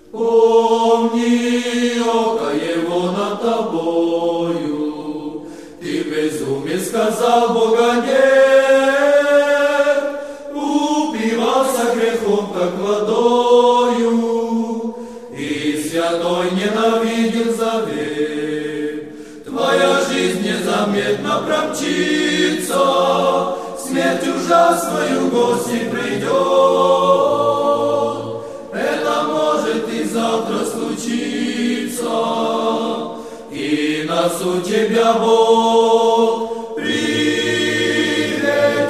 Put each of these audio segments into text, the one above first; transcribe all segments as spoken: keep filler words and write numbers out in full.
Помни, око его над тобою. Ты безумец, сказал Бога нет. Упивался грехом, как водою, и святой ненавидел завет. Твоя жизнь незаметно промчится, смерть ужасную гостей придет. Это может и завтра случиться, и на суд тебя Бог приведет.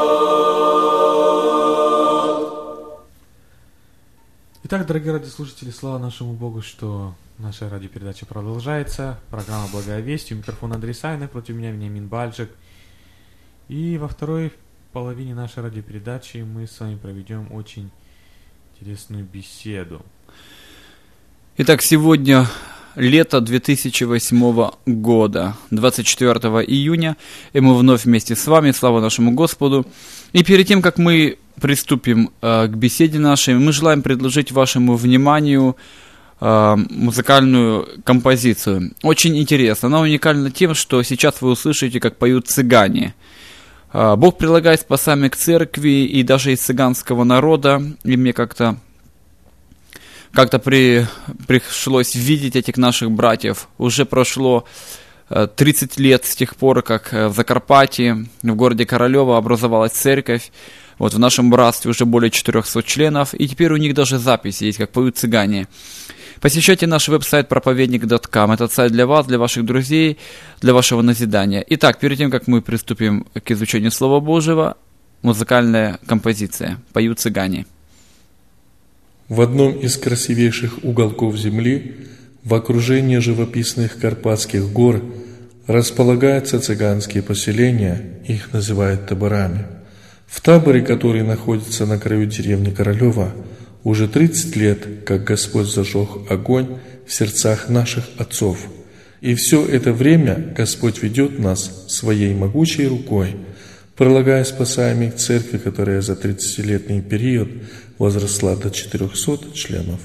Итак, дорогие радиослушатели, слава нашему Богу, что наша радиопередача продолжается. Программа «Благая весть». У микрофона Андрей Савиных, против меня Вениамин Бальджик. И во второй половине нашей радиопередачи мы с вами проведем очень интересную беседу. Итак, сегодня лето две тысячи восьмого года, двадцать четвёртого июня, и мы вновь вместе с вами, слава нашему Господу. И перед тем, как мы приступим э, к беседе нашей, мы желаем предложить вашему вниманию э, музыкальную композицию. Очень интересно, она уникальна тем, что сейчас вы услышите, как поют цыгане. Э, Бог прилагает спасами к церкви и даже из цыганского народа, и мне как-то Как-то при, пришлось видеть этих наших братьев. Уже прошло э, тридцать лет с тех пор, как в Закарпатье, в городе Королёва образовалась церковь. Вот в нашем братстве уже более четыреста членов, и теперь у них даже записи есть, как поют цыгане. Посещайте наш веб-сайт проповедник точка ком. Этот сайт для вас, для ваших друзей, для вашего назидания. Итак, перед тем, как мы приступим к изучению Слова Божьего, музыкальная композиция «Поют цыгане». В одном из красивейших уголков земли, в окружении живописных Карпатских гор, располагаются цыганские поселения, их называют таборами. В таборе, который находится на краю деревни Королёва, уже тридцать лет, как Господь зажег огонь в сердцах наших отцов. И все это время Господь ведет нас своей могучей рукой, прилагая спасаемых к церкви, которая за тридцатилетний период возросла до четырехсот членов.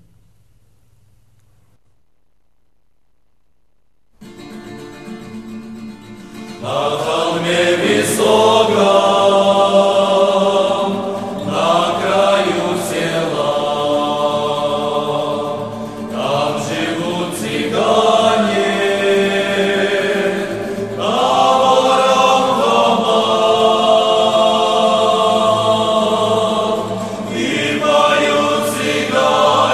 На холме высоком, на краю села, там живут цыгане, табором дома, и поют цыгане.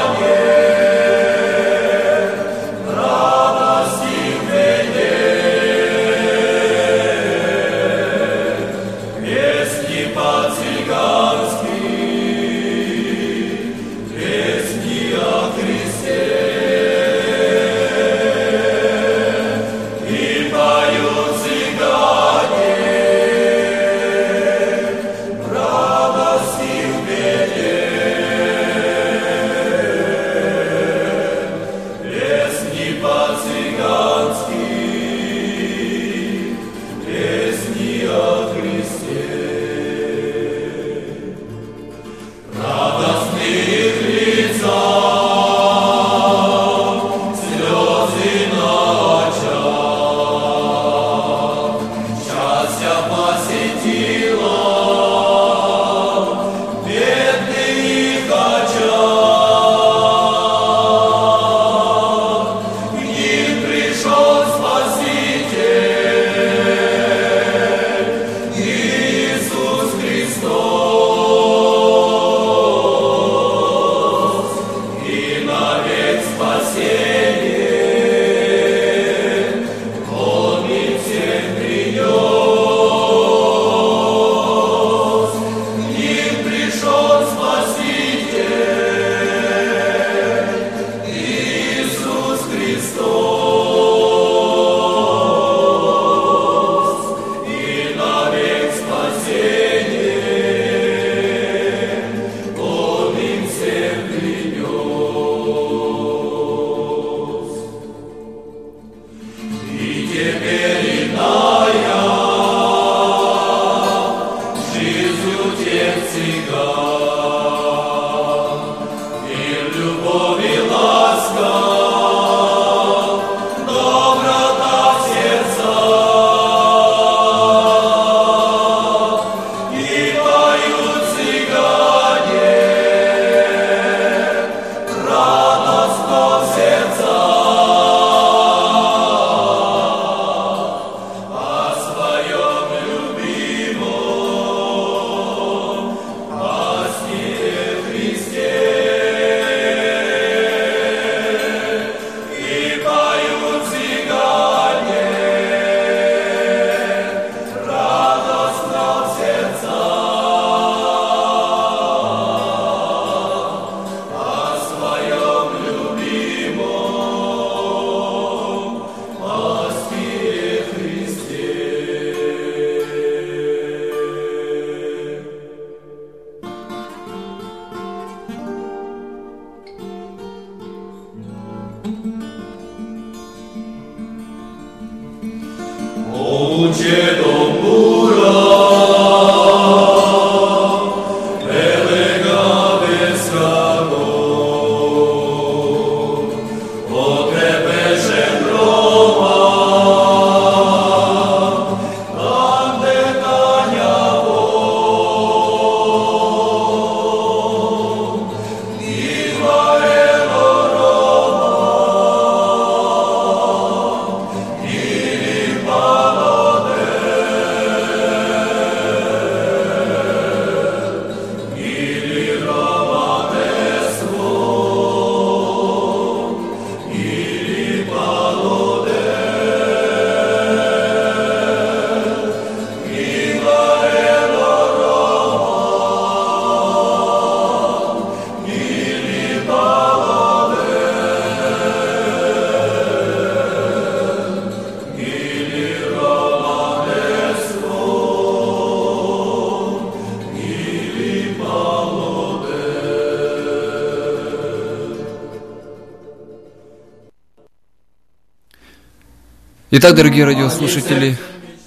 Итак, дорогие радиослушатели,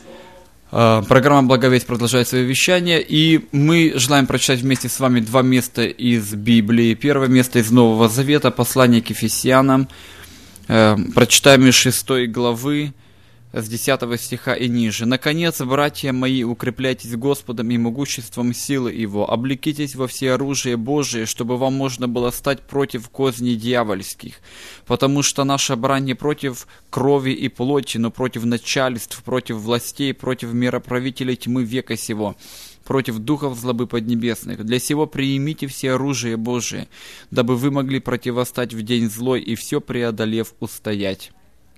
программа «Благовесть» продолжает свое вещание, и мы желаем прочитать вместе с вами два места из Библии. Первое место из Нового Завета, послание к Ефесянам. Прочитаем из шестой главы, с десятого стиха и ниже. «Наконец, братья мои, укрепляйтесь Господом и могуществом силы Его, облекитесь во всеоружие Божие, чтобы вам можно было стать против козней дьявольских, потому что наша брань не против крови и плоти, но против начальств, против властей, против мироправителей тьмы века сего, против духов злобы поднебесных. Для сего приимите все оружие Божие, дабы вы могли противостать в день злой и все преодолев устоять.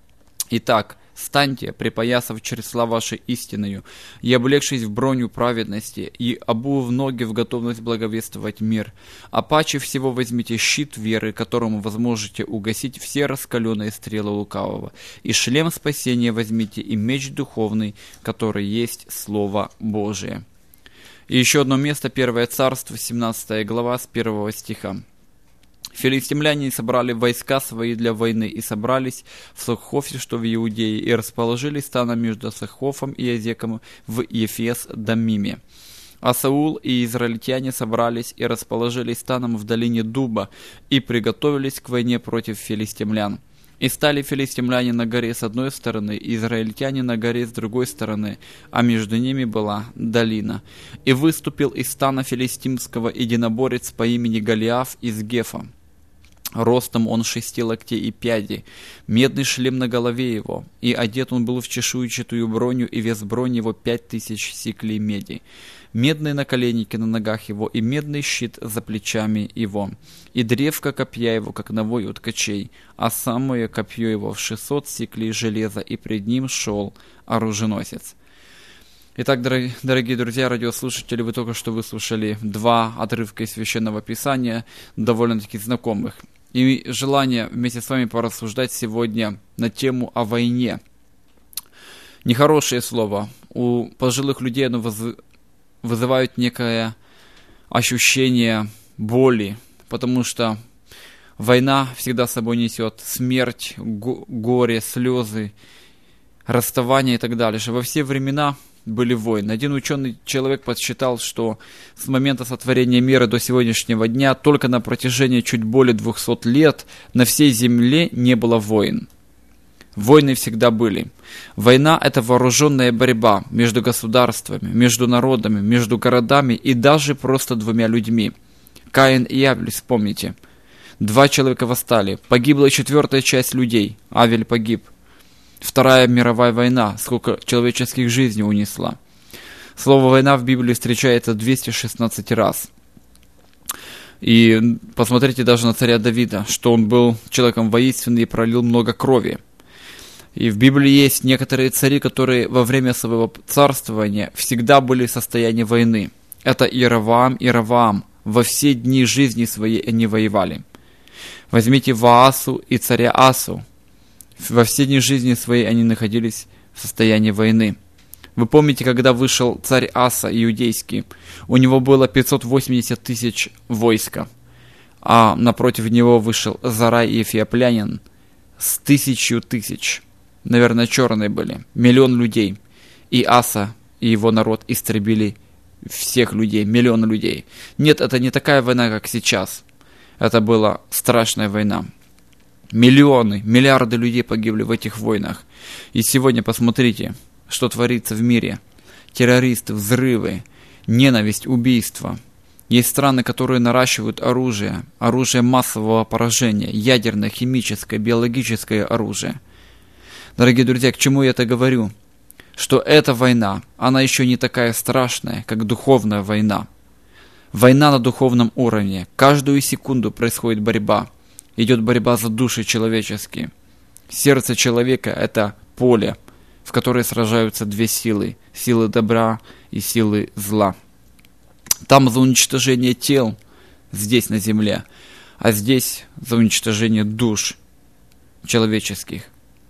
Итак, станьте, припоясав чресла вашей истиною, и облегшись в броню праведности, и обув ноги в готовность благовествовать мир. А паче всего возьмите щит веры, которому возможете угасить все раскаленные стрелы лукавого, и шлем спасения возьмите, и меч духовный, который есть Слово Божие». И еще одно место, Первое Царство, семнадцатая глава, с первого стиха. «Филистимляне собрали войска свои для войны и собрались в Сохофе, что в Иудее, и расположились станом между Сохофом и Азеком в Ефес-Дамиме. А Саул и израильтяне собрались и расположились станом в долине Дуба и приготовились к войне против филистимлян. И стали филистимляне на горе с одной стороны, и израильтяне на горе с другой стороны, а между ними была долина. И выступил из стана филистимского единоборец по имени Голиаф из Гефа. Ростом он шести локтей и пяди, медный шлем на голове его, и одет он был в чешуйчатую броню, и вес брони его пять тысяч сиклей меди. Медные наколенники на ногах его, и медный щит за плечами его, и древко копья его, как навой у ткачей, а самое копье его в шестьсот сиклей железа, и пред ним шел оруженосец». Итак, дорогие друзья, радиослушатели, вы только что выслушали два отрывка из Священного Писания, довольно-таки знакомых. И желание вместе с вами порассуждать сегодня на тему о войне. Нехорошее слово. У пожилых людей оно воз... вызывает некое ощущение боли, потому что война всегда с собой несет смерть, го- горе, слезы, расставание и так далее. Во все времена были войны. Один ученый человек подсчитал, что с момента сотворения мира до сегодняшнего дня только на протяжении чуть более двухсот лет на всей земле не было войн. Войны всегда были. Война – это вооруженная борьба между государствами, между народами, между городами и даже просто двумя людьми. Каин и Авель, вспомните. Два человека восстали, погибла четвертая часть людей, Авель погиб. Вторая мировая война, сколько человеческих жизней унесла. Слово «война» в Библии встречается двести шестнадцать раз. И посмотрите даже на царя Давида, что он был человеком воинственным и пролил много крови. И в Библии есть некоторые цари, которые во время своего царствования всегда были в состоянии войны. Это Иеровоам и Ровоам. Во все дни жизни своей они воевали. Возьмите Ваасу и царя Асу. Во все дни жизни своей они находились в состоянии войны. Вы помните, когда вышел царь Аса иудейский, у него было пятьсот восемьдесят тысяч войска, а напротив него вышел Зарай Ефиоплянин с тысячу тысяч. Наверное, черные были, миллион людей. и Аса и его народ истребили всех людей, миллионы людей. Нет, это не такая война, как сейчас. Это была страшная война. Миллионы, миллиарды людей погибли в этих войнах. И сегодня посмотрите, что творится в мире. Террористы, взрывы, ненависть, убийства. Есть страны, которые наращивают оружие, оружие массового поражения, ядерное, химическое, биологическое оружие. Дорогие друзья, к чему я это говорю? Что эта война, она еще не такая страшная, как духовная война. Война на духовном уровне. Каждую секунду происходит борьба. Идет борьба за души человеческие. Сердце человека – это поле, в которое сражаются две силы. Силы добра и силы зла. Там за уничтожение тел, здесь на земле, а здесь за уничтожение душ человеческих.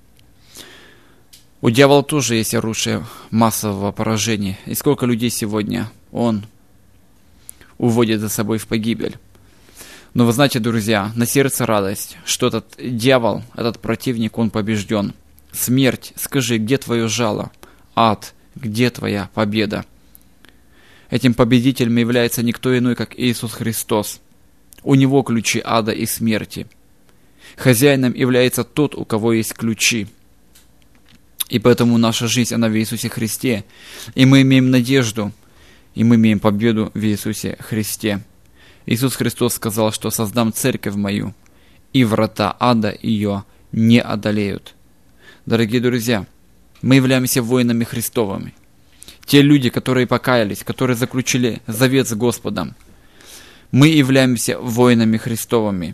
У дьявола тоже есть оружие массового поражения. И сколько людей сегодня он уводит за собой в погибель. Но вы знаете, друзья, на сердце радость, что этот дьявол, этот противник, он побежден. Смерть, скажи, где твое жало? Ад, где твоя победа? Этим победителем является никто иной, как Иисус Христос. У Него ключи ада и смерти. Хозяином является тот, у кого есть ключи. И поэтому наша жизнь, она в Иисусе Христе. И мы имеем надежду, и мы имеем победу в Иисусе Христе. Иисус Христос сказал, что создам церковь мою, и врата ада ее не одолеют. Дорогие друзья, мы являемся воинами Христовыми. Те люди, которые покаялись, которые заключили завет с Господом, мы являемся воинами Христовыми.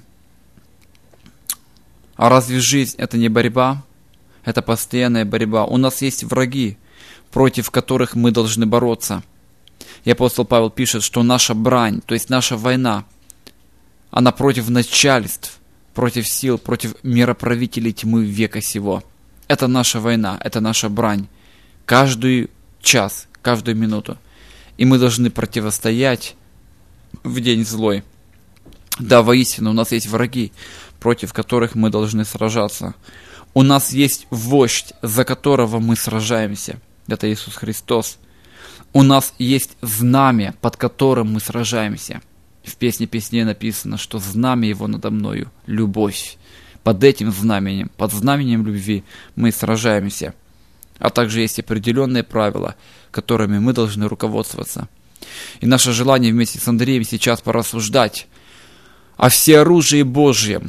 А разве жизнь – это не борьба? Это постоянная борьба. У нас есть враги, против которых мы должны бороться. И апостол Павел пишет, что наша брань, то есть наша война, она против начальств, против сил, против мироправителей тьмы века сего. Это наша война, это наша брань. Каждый час, каждую минуту. И мы должны противостоять в день злой. Да, воистину, у нас есть враги, против которых мы должны сражаться. У нас есть вождь, за которого мы сражаемся. Это Иисус Христос. У нас есть знамя, под которым мы сражаемся. В песне песней написано, что знамя его надо мною – любовь. Под этим знаменем, под знаменем любви мы сражаемся. А также есть определенные правила, которыми мы должны руководствоваться. И наше желание вместе с Андреем сейчас порассуждать о всеоружии Божьем.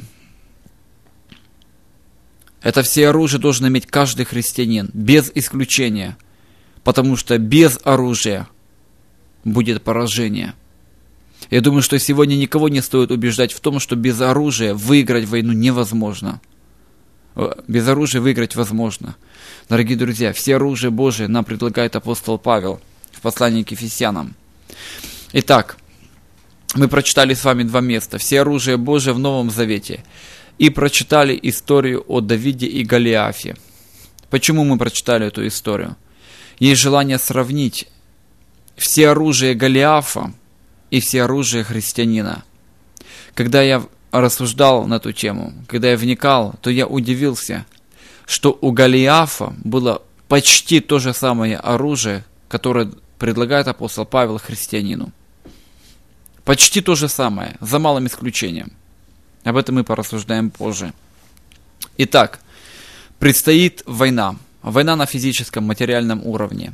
Это всеоружие должен иметь каждый христианин, без исключения. Потому что без оружия будет поражение. Я думаю, что сегодня никого не стоит убеждать в том, что без оружия выиграть войну невозможно. Без оружия выиграть возможно. Дорогие друзья, все оружие Божие нам предлагает апостол Павел в послании к Ефесянам. Итак, мы прочитали с вами два места. Все оружие Божие в Новом Завете. И прочитали историю о Давиде и Голиафе. Почему мы прочитали эту историю? Есть желание сравнить все оружие Голиафа и все оружие христианина. Когда я рассуждал на эту тему, когда я вникал, то я удивился, что у Голиафа было почти то же самое оружие, которое предлагает апостол Павел христианину. Почти то же самое, за малым исключением. Об этом мы порассуждаем позже. Итак, предстоит война. Война на физическом, материальном уровне.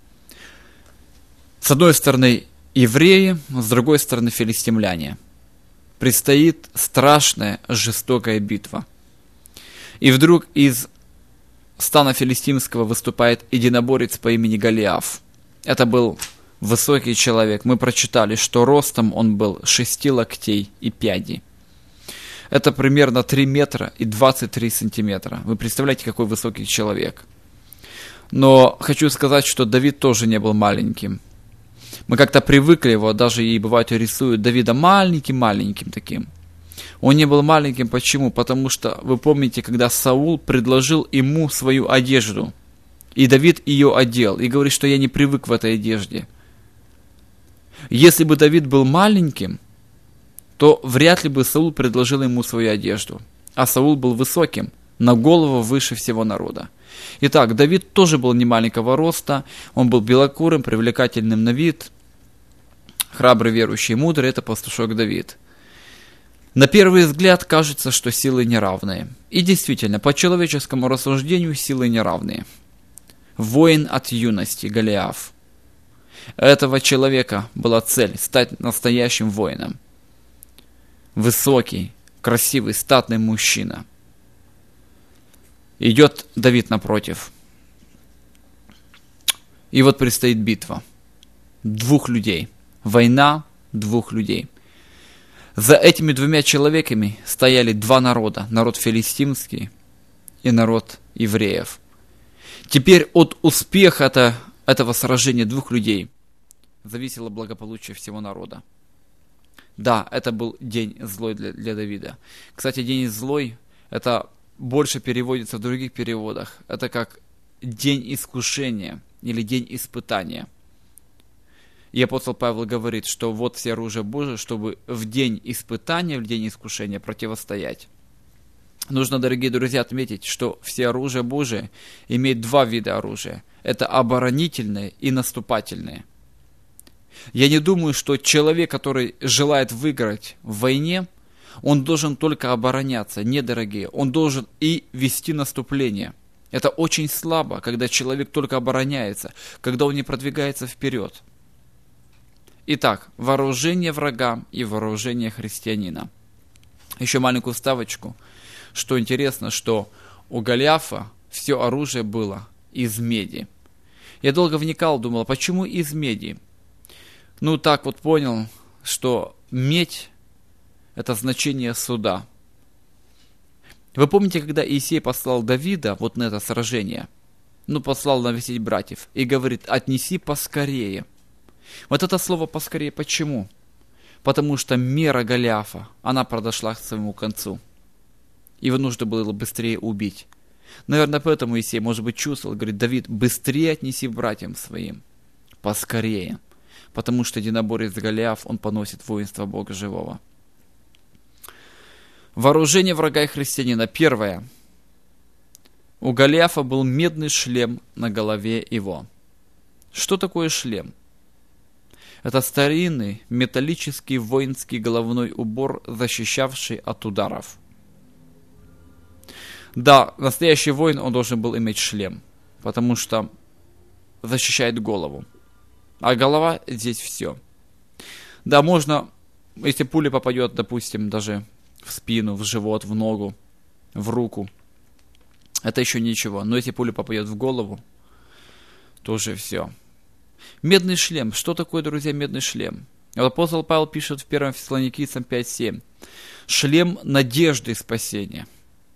С одной стороны евреи, с другой стороны филистимляне. Предстоит страшная, жестокая битва. И вдруг из стана филистимского выступает единоборец по имени Голиаф. Это был высокий человек. Мы прочитали, что ростом он был шести локтей и пяди. Это примерно три метра и двадцать три сантиметра. Вы представляете, какой высокий человек. Но хочу сказать, что Давид тоже не был маленьким. Мы как-то привыкли его, даже и бывает рисуют Давида маленьким-маленьким таким. Он не был маленьким, почему? Потому что, вы помните, когда Саул предложил ему свою одежду, и Давид ее одел, и говорит, что я не привык в этой одежде. Если бы Давид был маленьким, то вряд ли бы Саул предложил ему свою одежду. А Саул был высоким, на голову выше всего народа. Итак, Давид тоже был немаленького роста, он был белокурым, привлекательным на вид, храбрый, верующий, мудрый, это пастушок Давид. На первый взгляд кажется, что силы неравные. И действительно, по человеческому рассуждению силы неравные. Воин от юности, Голиаф. Этого человека была цель стать настоящим воином. Высокий, красивый, статный мужчина. Идет Давид напротив. И вот предстоит битва. Двух людей. Война двух людей. За этими двумя человеками стояли два народа. Народ филистимский и народ евреев. Теперь от успеха это, этого сражения двух людей зависело благополучие всего народа. Да, это был день злой для, для Давида. Кстати, день злой, это больше переводится в других переводах. Это как день искушения или день испытания. И апостол Павел говорит, что вот все оружие Божие, чтобы в день испытания, в день искушения противостоять. Нужно, дорогие друзья, отметить, что все оружие Божие имеет два вида оружия. Это оборонительные и наступательные. Я не думаю, что человек, который желает выиграть в войне, он должен только обороняться. Нет, дорогие, он должен и вести наступление. Это очень слабо, когда человек только обороняется, когда он не продвигается вперед. Итак, вооружение врага и вооружение христианина. Еще маленькую вставочку. Что интересно, что у Голиафа все оружие было из меди. Я долго вникал, думал, почему из меди? Ну, так вот понял, что медь – это значение суда. Вы помните, когда Иисей послал Давида вот на это сражение? Ну, послал навестить братьев и говорит, отнеси поскорее. Вот это слово «поскорее» почему? Потому что мера Голиафа, она подошла к своему концу. Его нужно было быстрее убить. Наверное, поэтому Иисей, может быть, чувствовал, говорит, Давид, быстрее отнеси братьям своим, поскорее. Потому что единоборец Голиаф, он поносит воинство Бога живого. Вооружение врага и христианина. Первое. У Голиафа был медный шлем на голове его. Что такое шлем? Это старинный металлический воинский головной убор, защищавший от ударов. Да, настоящий воин, он должен был иметь шлем, потому что защищает голову. А голова здесь все. Да, можно, если пуля попадет, допустим, даже в спину, в живот, в ногу, в руку, это еще ничего. Но если пуля попадет в голову, то уже все. Медный шлем. Что такое, друзья, медный шлем? Апостол Павел пишет в первом Фессалоникийцам пять семь. Шлем надежды и спасения.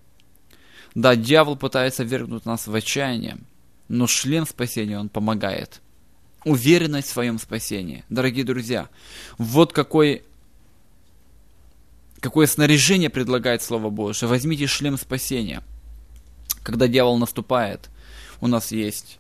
Да, дьявол пытается ввергнуть нас в отчаяние, но шлем спасения, он помогает. Уверенность в своем спасении. Дорогие друзья, вот какой, какое снаряжение предлагает Слово Божие. Возьмите шлем спасения. Когда дьявол наступает, у нас есть,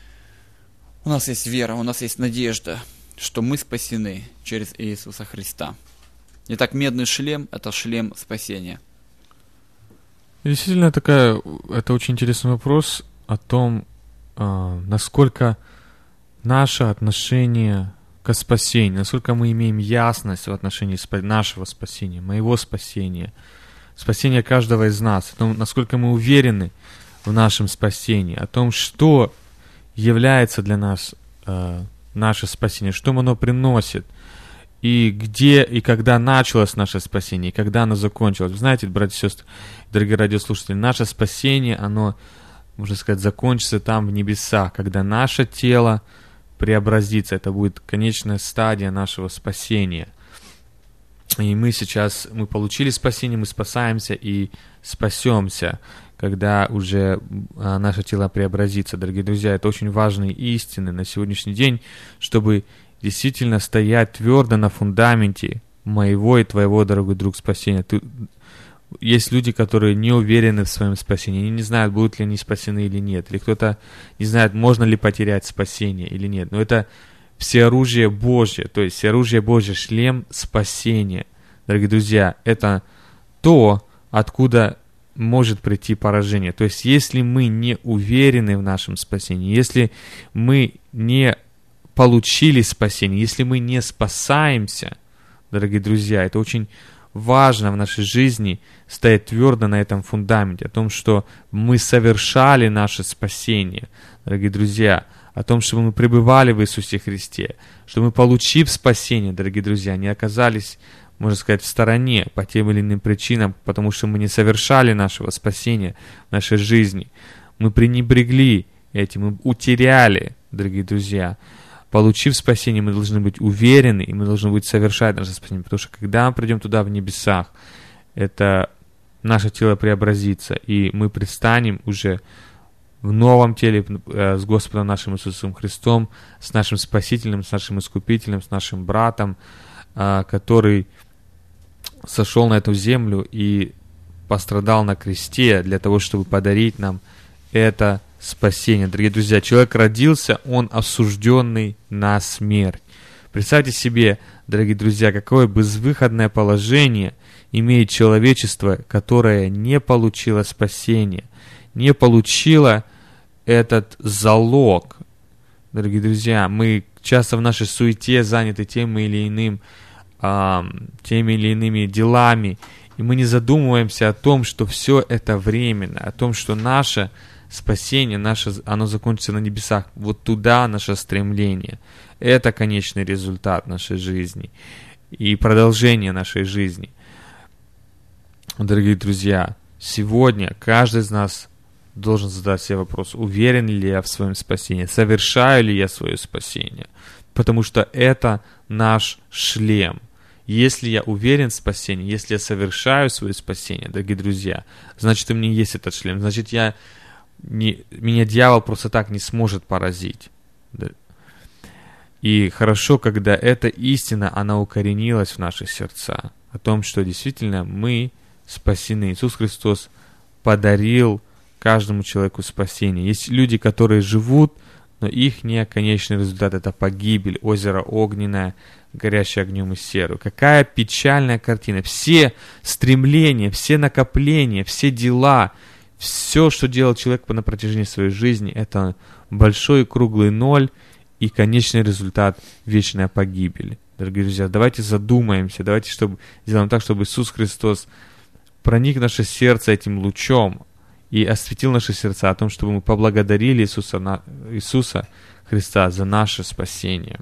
у нас есть вера, у нас есть надежда, что мы спасены через Иисуса Христа. Итак, медный шлем – это шлем спасения. Действительно, такая, это очень интересный вопрос о том, э, насколько наше отношение к спасению, насколько мы имеем ясность в отношении спа- нашего спасения, моего спасения, спасения каждого из нас, о том, насколько мы уверены в нашем спасении, о том, что является для нас э, наше спасение, что оно приносит, и где и когда началось наше спасение, и когда оно закончилось. Вы знаете, братья и сестры, дорогие радиослушатели, наше спасение, оно, можно сказать, закончится там в небесах, когда наше тело преобразится. Это будет конечная стадия нашего спасения. И мы сейчас, мы получили спасение, мы спасаемся и спасемся, когда уже а, наше тело преобразится. Дорогие друзья, это очень важные истины на сегодняшний день, чтобы действительно стоять твердо на фундаменте моего и твоего, дорогой друг, спасения. Ты, есть люди, которые не уверены в своем спасении, они не знают, будут ли они спасены или нет, или кто-то не знает, можно ли потерять спасение или нет. Но это всеоружие Божье, то есть всеоружие Божье, шлем спасения. Дорогие друзья, это то, откуда может прийти поражение. То есть, если мы не уверены в нашем спасении, если мы не получили спасение, если мы не спасаемся, дорогие друзья, это очень важно в нашей жизни стоять твердо на этом фундаменте, о том, что мы совершали наше спасение, дорогие друзья, о том, что мы пребывали в Иисусе Христе, что мы, получив спасение, дорогие друзья, не оказались, можно сказать, в стороне по тем или иным причинам, потому что мы не совершали нашего спасения в нашей жизни. Мы пренебрегли этим, мы утеряли, дорогие друзья. Получив спасение, мы должны быть уверены, и мы должны быть совершать наше спасение, потому что когда мы придем туда в небесах, это наше тело преобразится, и мы предстанем уже в новом теле э, с Господом нашим Иисусом Христом, с нашим Спасителем, с нашим Искупителем, с нашим братом, э, который сошел на эту землю и пострадал на кресте для того, чтобы подарить нам это спасение. Дорогие друзья, человек родился, он осужденный на смерть. Представьте себе, дорогие друзья, какое безвыходное положение имеет человечество, которое не получило спасения, не получило этот залог. Дорогие друзья, мы часто в нашей суете заняты тем или иным, а, теми или иными делами, и мы не задумываемся о том, что все это временно, о том, что наше спасение, наше, оно закончится на небесах. Вот туда наше стремление. Это конечный результат нашей жизни и продолжение нашей жизни. Дорогие друзья, сегодня каждый из нас должен задать себе вопрос, уверен ли я в своем спасении, совершаю ли я свое спасение, потому что это наш шлем. Если я уверен в спасении, если я совершаю свое спасение, дорогие друзья, значит, у меня есть этот шлем, значит, я не, меня дьявол просто так не сможет поразить. И хорошо, когда эта истина, она укоренилась в наши сердца, о том, что действительно мы спасены. Иисус Христос подарил каждому человеку спасение. Есть люди, которые живут, но их не конечный результат — это погибель, озеро огненное, горящее огнем и серой. Какая печальная картина. Все стремления, все накопления, все дела, все, что делал человек на протяжении своей жизни, это большой круглый ноль и конечный результат — вечная погибель. Дорогие друзья, давайте задумаемся, давайте чтобы, сделаем так, чтобы Иисус Христос проник в наше сердце этим лучом и осветил наши сердца о том, чтобы мы поблагодарили Иисуса, на, Иисуса Христа за наше спасение.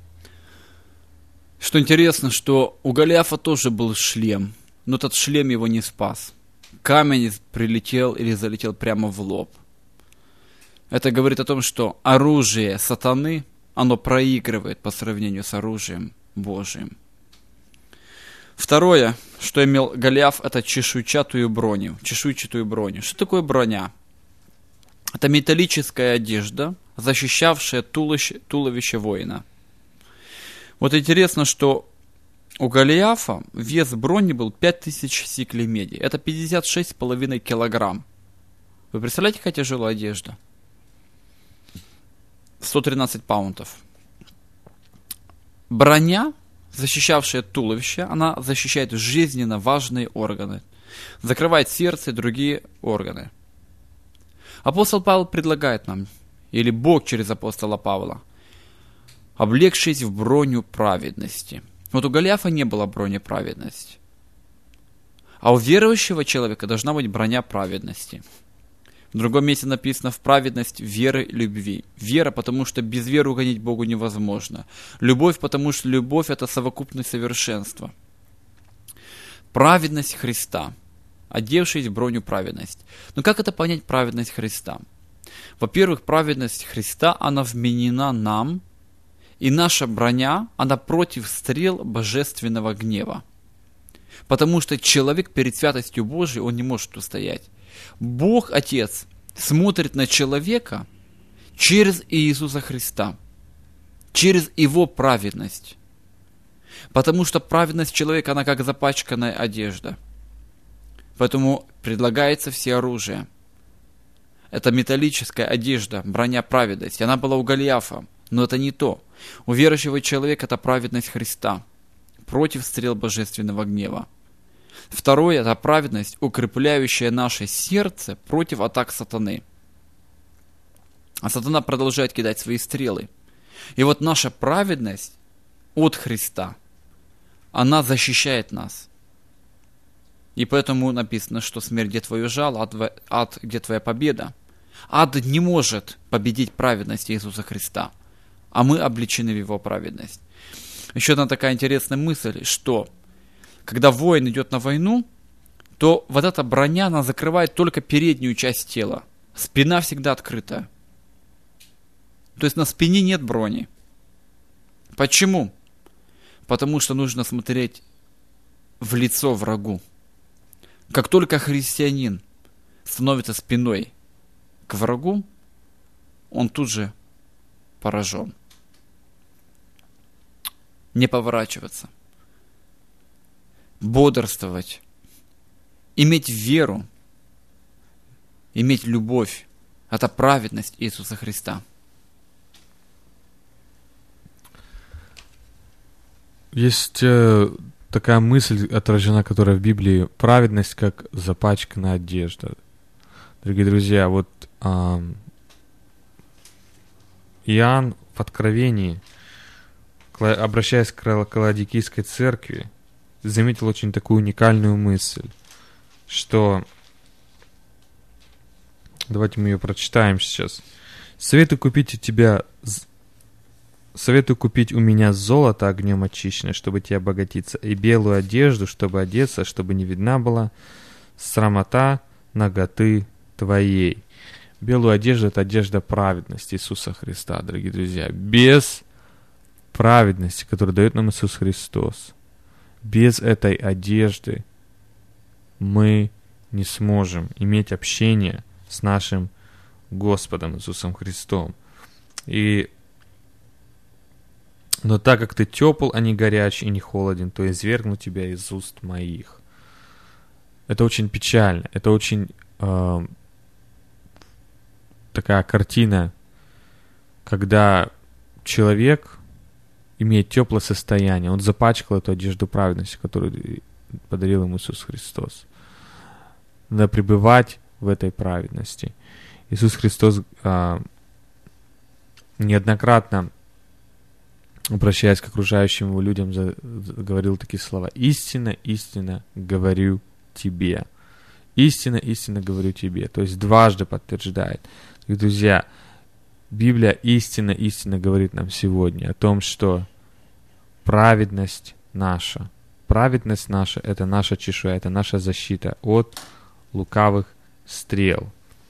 Что интересно, что у Голиафа тоже был шлем, но этот шлем его не спас. Камень прилетел или залетел прямо в лоб. Это говорит о том, что оружие сатаны, оно проигрывает по сравнению с оружием Божиим. Второе, что имел Голиаф, это чешуйчатую броню. Чешуйчатую броню. Что такое броня? Это металлическая одежда, защищавшая туловище, туловище воина. Вот интересно, что у Голиафа вес брони был пять тысяч сиклей меди. Это пятьдесят шесть с половиной килограмм. Вы представляете, какая тяжелая одежда? сто тринадцать паунтов. Броня, защищавшая туловище, она защищает жизненно важные органы. Закрывает сердце и другие органы. Апостол Павел предлагает нам, или Бог через апостола Павла, облегшись в броню праведности. Вот у Голиафа не было брони праведности. А у верующего человека должна быть броня праведности. В другом месте написано в праведность веры, любви. Вера, потому что без веры угодить Богу невозможно. Любовь, потому что любовь — это совокупность совершенства. Праведность Христа, одевшись в броню праведность. Но как это понять, праведность Христа? Во-первых, праведность Христа, она вменена нам, и наша броня, она против стрел божественного гнева. Потому что человек перед святостью Божией, он не может устоять. Бог Отец смотрит на человека через Иисуса Христа, через Его праведность. Потому что праведность человека, она как запачканная одежда. Поэтому предлагается все оружие. Это металлическая одежда, броня праведности. Она была у Голиафа, но это не то. У верующего человека это праведность Христа против стрел божественного гнева. Второе – это праведность, укрепляющая наше сердце против атак сатаны. А сатана продолжает кидать свои стрелы. И вот наша праведность от Христа, она защищает нас. И поэтому написано, что смерть, где твое жало, ад, ад, где твоя победа. Ад не может победить праведность Иисуса Христа, а мы облечены в Его праведность. Еще одна такая интересная мысль, что когда воин идет на войну, то вот эта броня, она закрывает только переднюю часть тела. Спина всегда открыта. То есть на спине нет брони. Почему? Потому что нужно смотреть в лицо врагу. Как только христианин становится спиной к врагу, он тут же поражен. Не поворачиваться. Бодрствовать. Иметь веру. Иметь любовь. Это праведность Иисуса Христа. Есть э, такая мысль отражена, которая в Библии: праведность как запачканная одежда. Дорогие друзья, вот э, Иоанн в Откровении, обращаясь к Лаодикийской церкви, заметил очень такую уникальную мысль, что... Давайте мы ее прочитаем сейчас. «Советую купить у тебя... Советую купить у меня золото огнем очищенное, чтобы тебе обогатиться, и белую одежду, чтобы одеться, чтобы не видна была срамота наготы твоей». Белую одежду — это одежда праведности Иисуса Христа, дорогие друзья. Без праведности, которую дает нам Иисус Христос, без этой одежды мы не сможем иметь общение с нашим Господом Иисусом Христом. И но так как ты тепл, а не горяч и не холоден, то извергну тебя из уст моих. Это очень печально. Это очень э, такая картина, когда человек имеет теплое состояние, он запачкал эту одежду праведности, которую подарил ему Иисус Христос. Надо пребывать в этой праведности. Иисус Христос э, неоднократно, обращаясь к окружающим его людям, за, за, говорил такие слова: «Истинно, истинно говорю тебе». «Истинно, истинно говорю тебе». То есть дважды подтверждает. И, друзья, Библия истинно, истинно говорит нам сегодня о том, что праведность наша, праведность наша — это наша чешуя, это наша защита от лукавых стрел.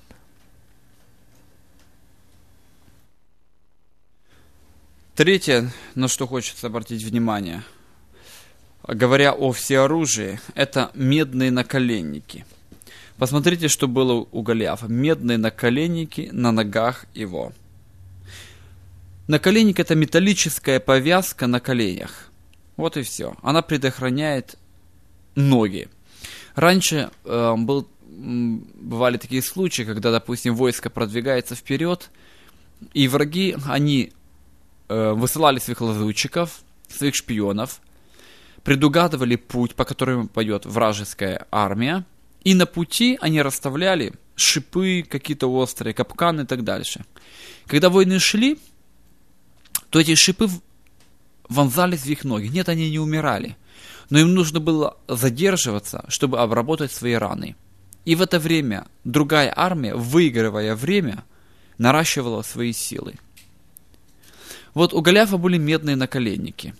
Третье, на что хочется обратить внимание, говоря о всеоружии, это медные наколенники. Посмотрите, что было у Голиафа. Медные наколенники на ногах его. Наколенник — это металлическая повязка на коленях. Вот и все. Она предохраняет ноги. Раньше э, был, бывали такие случаи, когда, допустим, войско продвигается вперед, и враги, они высылали своих лазутчиков, своих шпионов, предугадывали путь, по которому пойдет вражеская армия, и на пути они расставляли шипы, какие-то острые, капканы и так дальше. Когда воины шли, то эти шипы вонзались в их ноги. Нет, они не умирали, но им нужно было задерживаться, чтобы обработать свои раны. И в это время другая армия, выигрывая время, наращивала свои силы. Вот у Голиафа были медные наколенники.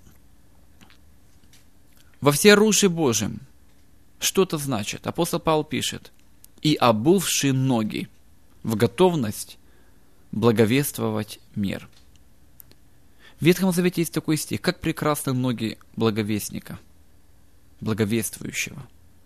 Во всеоружии Божьем что это значит? Апостол Павел пишет: «И обувши ноги в готовность благовествовать мир». В Ветхом Завете есть такой стих: «Как прекрасны ноги благовестника, благовествующего».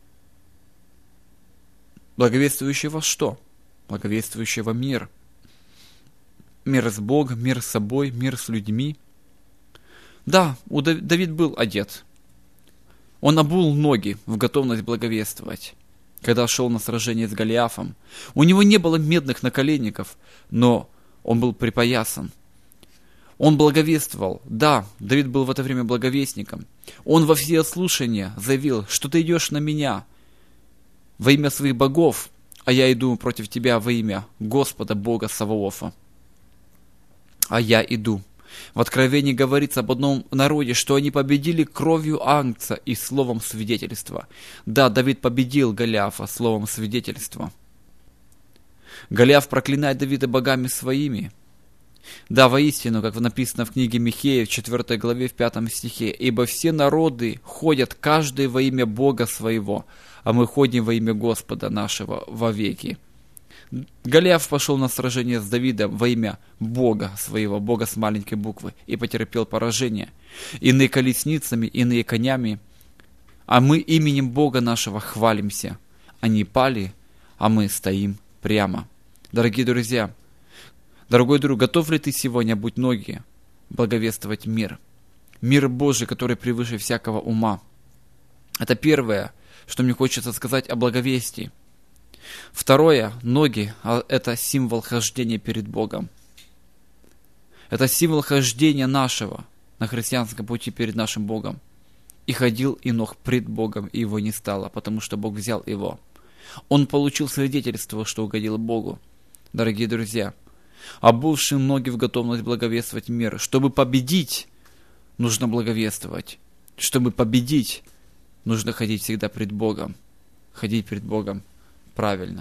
Благовествующего что? Благовествующего мир. Мир с Богом, мир с собой, мир с людьми. Да, у Давид был одет. Он обул ноги в готовность благовествовать, когда шел на сражение с Голиафом. У него не было медных наколенников, но он был припоясан. Он благовествовал. Да, Давид был в это время благовестником. Он во всеслушание заявил, что ты идешь на меня во имя своих богов, а я иду против тебя во имя Господа Бога Саваофа. А я иду. В Откровении говорится об одном народе, что они победили кровью Агнца и словом свидетельства. Да, Давид победил Голиафа словом свидетельства. Голиаф проклинает Давида богами своими. Да, воистину, как написано в книге Михея в четвёртой главе в пятом стихе, «Ибо все народы ходят каждый во имя Бога своего, а мы ходим во имя Господа нашего вовеки». Голиаф пошел на сражение с Давидом во имя Бога своего, Бога с маленькой буквы, и потерпел поражение. Иные колесницами, иные конями, а мы именем Бога нашего хвалимся. Они пали, а мы стоим прямо. Дорогие друзья, дорогой друг, готов ли ты сегодня, будь ноги, благовествовать мир? Мир Божий, который превыше всякого ума. Это первое, что мне хочется сказать о благовестии. Второе, ноги, это символ хождения перед Богом. Это символ хождения нашего на христианском пути перед нашим Богом. И ходил Енох пред Богом, и его не стало, потому что Бог взял его. Он получил свидетельство, что угодил Богу. Дорогие друзья, обувшие ноги в готовность благовествовать мир. Чтобы победить, нужно благовествовать. Чтобы победить, нужно ходить всегда пред Богом. Ходить пред Богом правильно.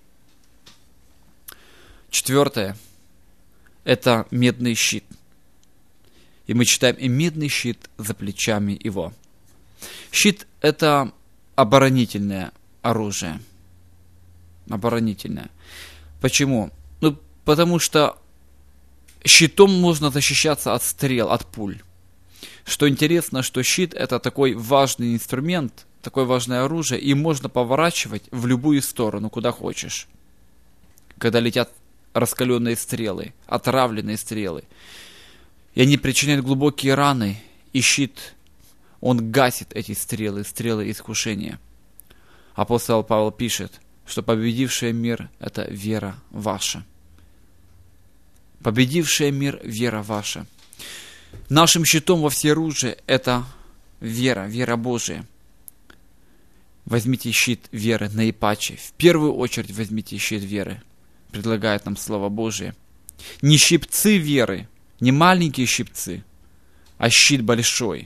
Четвертое. Это медный щит. И мы читаем, и медный щит за плечами его. Щит – это оборонительное оружие. Оборонительное. Почему? Ну, потому что щитом можно защищаться от стрел, от пуль. Что интересно, что щит – это такой важный инструмент, такое важное оружие, и можно поворачивать в любую сторону, куда хочешь. Когда летят раскаленные стрелы, отравленные стрелы, и они причиняют глубокие раны, и щит, он гасит эти стрелы, стрелы искушения. Апостол Павел пишет, что победившая мир – это вера ваша. Победившая мир – вера ваша. Нашим щитом во всеоружии – это вера, вера Божия. Возьмите щит веры наипаче. В первую очередь возьмите щит веры. Предлагает нам Слово Божие. Не щипцы веры, не маленькие щипцы, а щит большой.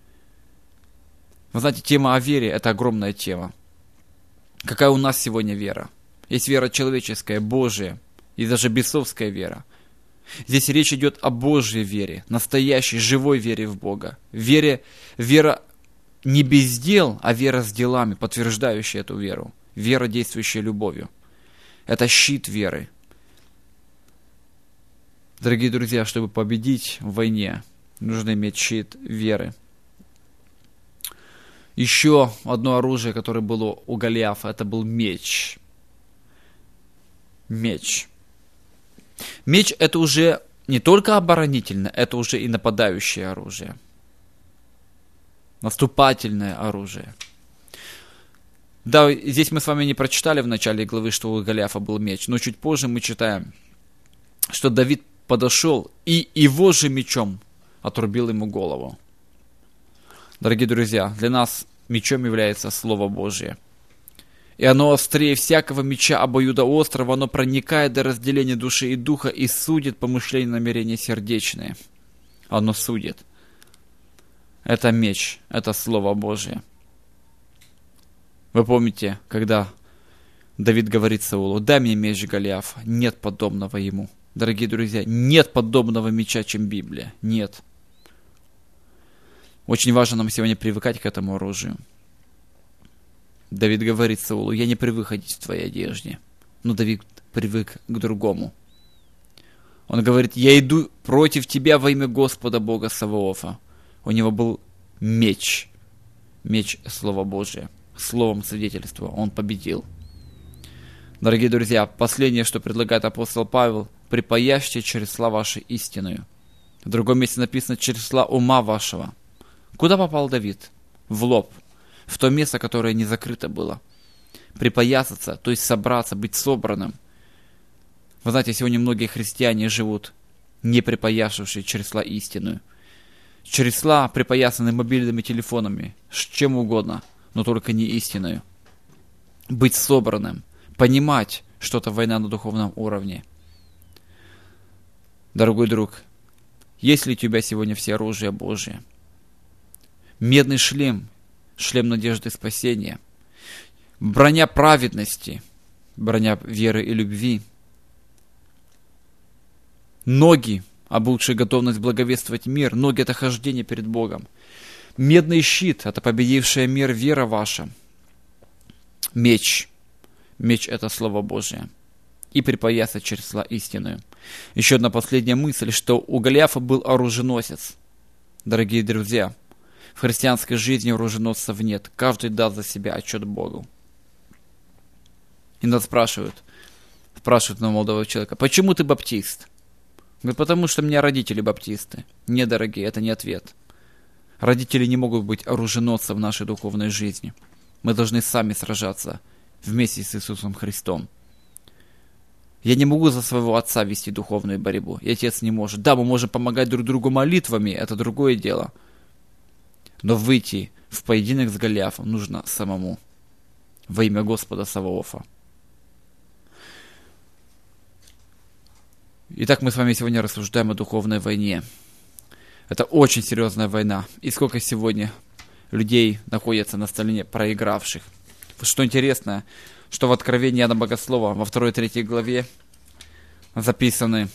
Вы знаете, тема о вере – это огромная тема. Какая у нас сегодня вера? Есть вера человеческая, Божия, и даже бесовская вера. Здесь речь идет о Божьей вере, настоящей, живой вере в Бога. Вере, вера не без дел, а вера с делами, подтверждающая эту веру. Вера, действующая любовью. Это щит веры. Дорогие друзья, чтобы победить в войне, нужно иметь щит веры. Еще одно оружие, которое было у Голиафа, это был меч. Меч. Меч – это уже не только оборонительное, это уже и нападающее оружие. Наступательное оружие. Да, здесь мы с вами не прочитали в начале главы, что у Голиафа был меч, но чуть позже мы читаем, что Давид подошел и его же мечом отрубил ему голову. Дорогие друзья, для нас мечом является Слово Божие. И оно острее всякого меча обоюдоострого, оно проникает до разделения души и духа и судит помышления и намерения сердечные. Оно судит. Это меч, это Слово Божие. Вы помните, когда Давид говорит Саулу: «Дай мне меч Голиафа, нет подобного ему». Дорогие друзья, нет подобного меча, чем Библия. Нет. Очень важно нам сегодня привыкать к этому оружию. Давид говорит Саулу: «Я не привык ходить в твоей одежде». Но Давид привык к другому. Он говорит: «Я иду против тебя во имя Господа Бога Саваофа». У него был меч. Меч Слова Божия. Словом свидетельства. Он победил. Дорогие друзья, последнее, что предлагает апостол Павел: «Припаяшьте чересла ваши истинную». В другом месте написано: «Чересла ума вашего». Куда попал Давид? В лоб. В то место, которое не закрыто было. Припоясаться, то есть собраться, быть собранным. Вы знаете, сегодня многие христиане живут не припоясавший чресла истинную. Чресла, припоясаны мобильными телефонами, с чем угодно, но только не истинную. Быть собранным, понимать, что это война на духовном уровне. Дорогой друг, есть ли у тебя сегодня все оружие Божие? Медный шлем, шлем надежды и спасения, броня праведности, броня веры и любви, ноги, обретшие готовность благовествовать мир, ноги — это хождение перед Богом, медный щит — это победившая мир вера ваша, меч, меч — это Слово Божие, и припоясать чресла истинную. Еще одна последняя мысль, что у Голиафа был оруженосец. Дорогие друзья, в христианской жизни оруженосцев нет. Каждый даст за себя отчет Богу. И нас спрашивают, спрашивают на молодого человека: почему ты баптист? Говорит: потому что у меня родители баптисты. Не, дорогие, это не ответ. Родители не могут быть оруженосцем в нашей духовной жизни. Мы должны сами сражаться вместе с Иисусом Христом. Я не могу за своего отца вести духовную борьбу, и отец не может. Да, мы можем помогать друг другу молитвами, это другое дело. Но выйти в поединок с Голиафом нужно самому. Во имя Господа Саваофа. Итак, мы с вами сегодня рассуждаем о духовной войне. Это очень серьезная война. И сколько сегодня людей находится на стороне проигравших. Что интересно, что в Откровении Иоанна Богослова во второй и третьей главе записаны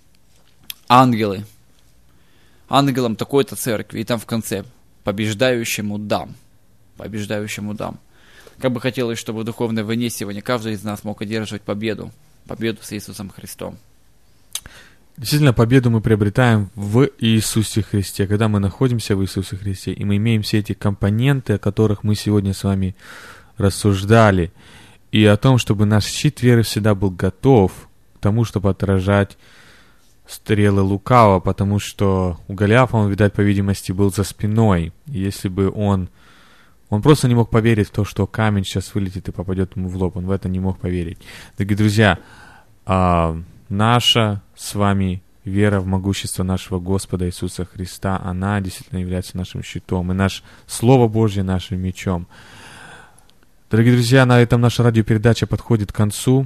ангелы. Ангелам такой-то церкви. И там в конце: побеждающему дам. Побеждающему дам. Как бы хотелось, чтобы в духовной войне сегодня каждый из нас мог одерживать победу. Победу с Иисусом Христом. Действительно, победу мы приобретаем в Иисусе Христе, когда мы находимся в Иисусе Христе, и мы имеем все эти компоненты, о которых мы сегодня с вами рассуждали, и о том, чтобы наш щит веры всегда был готов к тому, чтобы отражать стрелы лукавого, потому что у Голиафа он, видать, по видимости, был за спиной. И если бы он... Он просто не мог поверить в то, что камень сейчас вылетит и попадет ему в лоб. Он в это не мог поверить. Дорогие друзья, а, наша с вами вера в могущество нашего Господа Иисуса Христа, она действительно является нашим щитом, и наше Слово Божье нашим мечом. Дорогие друзья, на этом наша радиопередача подходит к концу.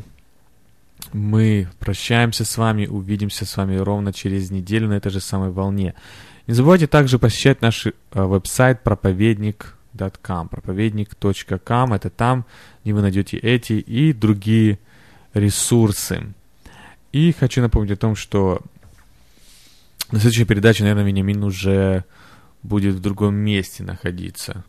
Мы прощаемся с вами, увидимся с вами ровно через неделю на этой же самой волне. Не забывайте также посещать наш э, веб-сайт проповедник точка ком. проповедник точка ком. Это там, где вы найдете эти и другие ресурсы. И хочу напомнить о том, что на следующей передаче, наверное, Вениамин уже будет в другом месте находиться.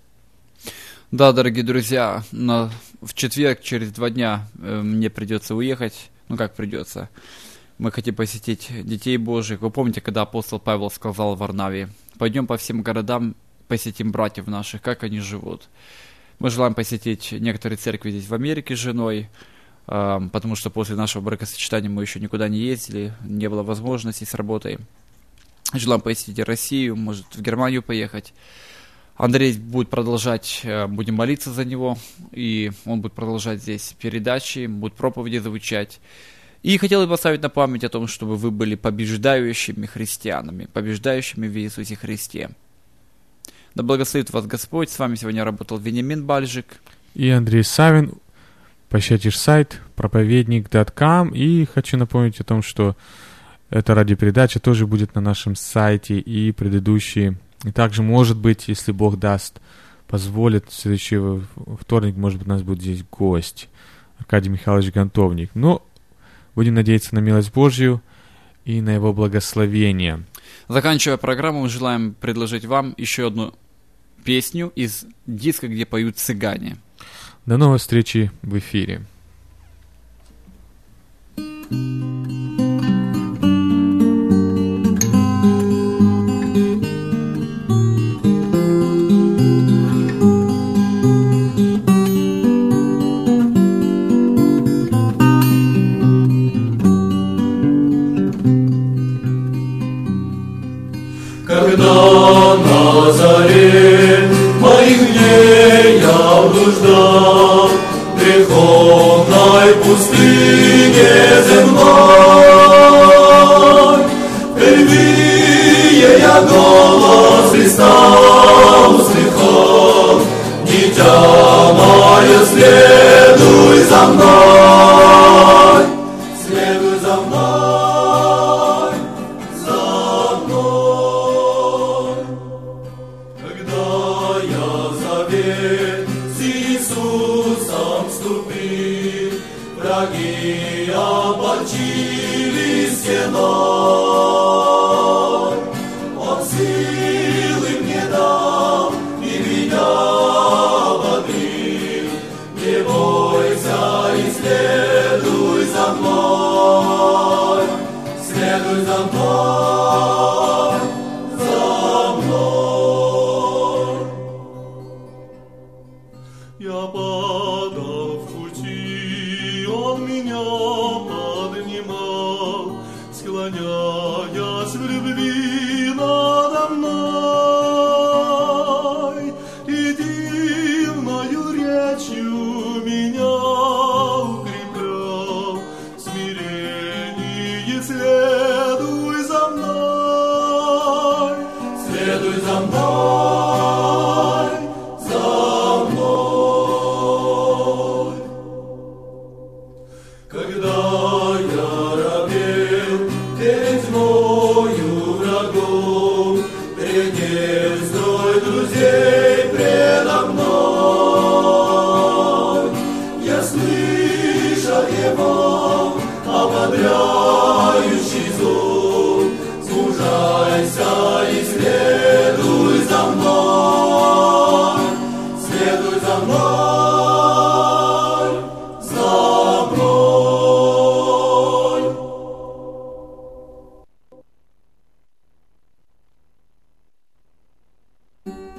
Да, дорогие друзья, на, в четверг, через два дня, э, мне придется уехать. Ну, как придется. Мы хотим посетить детей Божьих. Вы помните, когда апостол Павел сказал Варнаве: пойдем по всем городам, посетим братьев наших, как они живут. Мы желаем посетить некоторые церкви здесь в Америке с женой, э, потому что после нашего бракосочетания мы еще никуда не ездили, не было возможности с работой. Желаем посетить Россию, может, в Германию поехать. Андрей будет продолжать, будем молиться за него, и он будет продолжать здесь передачи, будет проповеди звучать. И хотел бы поставить на память о том, чтобы вы были побеждающими христианами, побеждающими в Иисусе Христе. Да благословит вас Господь. С вами сегодня работал Вениамин Бальжик и Андрей Савин. Посещайте сайт проповедник точка ком. И хочу напомнить о том, что эта радиопередача тоже будет на нашем сайте, и предыдущие. И также, может быть, если Бог даст, позволит, в следующий вторник, может быть, у нас будет здесь гость, Аркадий Михайлович Гонтовник. Но будем надеяться на милость Божью и на Его благословение. Заканчивая программу, мы желаем предложить вам еще одну песню из диска, где поют цыгане. До новой встречи в эфире. Когда на заре моих дней я блуждал в греховной пустыне земной, следуй за мной, следуй за мной, за мной. Когда я завет с Иисусом вступил, враги обольчили стеной. Он силы мне дал и меня ободрил. Не бойся и следуй за мной, следуй за мной, за мной. Я падал в пути, он меня поднимал, склоняясь в любви